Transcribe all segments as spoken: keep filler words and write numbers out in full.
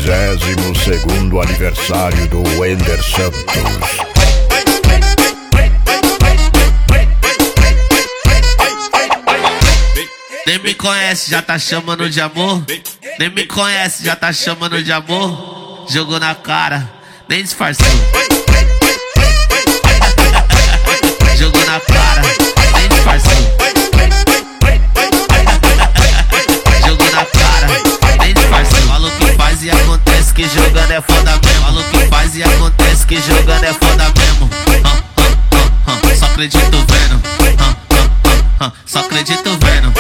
trigésimo segundo aniversário do Wender Santos. Nem me conhece, já tá chamando de amor. Nem me conhece, já tá chamando de amor. Jogou na cara, nem disfarçou. Jogou na cara, nem disfarçou. Jogou na cara, nem disfarçou. Falou que faz e acontece, que jogando é foda mesmo. Falou que faz e acontece, que jogando é foda mesmo. Ah, ah, ah, ah. Só acredito vendo. Ah, ah, ah, ah. Só acredito vendo.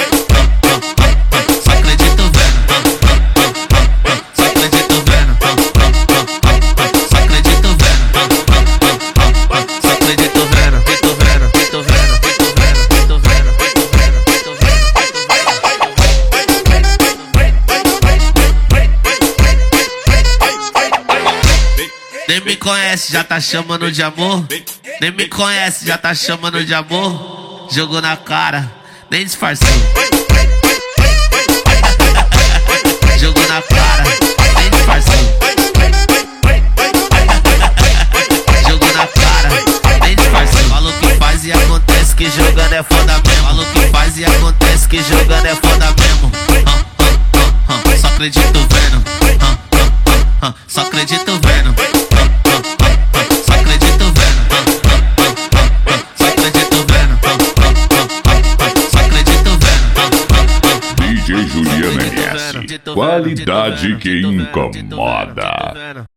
Nem me conhece, já tá chamando de amor. Nem me conhece, já tá chamando de amor. Jogou na cara, nem disfarçou. Jogou na cara, nem disfarçou. Jogou na cara, nem disfarçou. Falou que faz e acontece, que jogando é foda mesmo. Falou que faz e acontece, que jogando é foda mesmo. Ah, ah, ah, ah. Só acredito vendo. Ah, ah, ah, ah. Só acredito vendo. D J Juliano M S, qualidade que incomoda.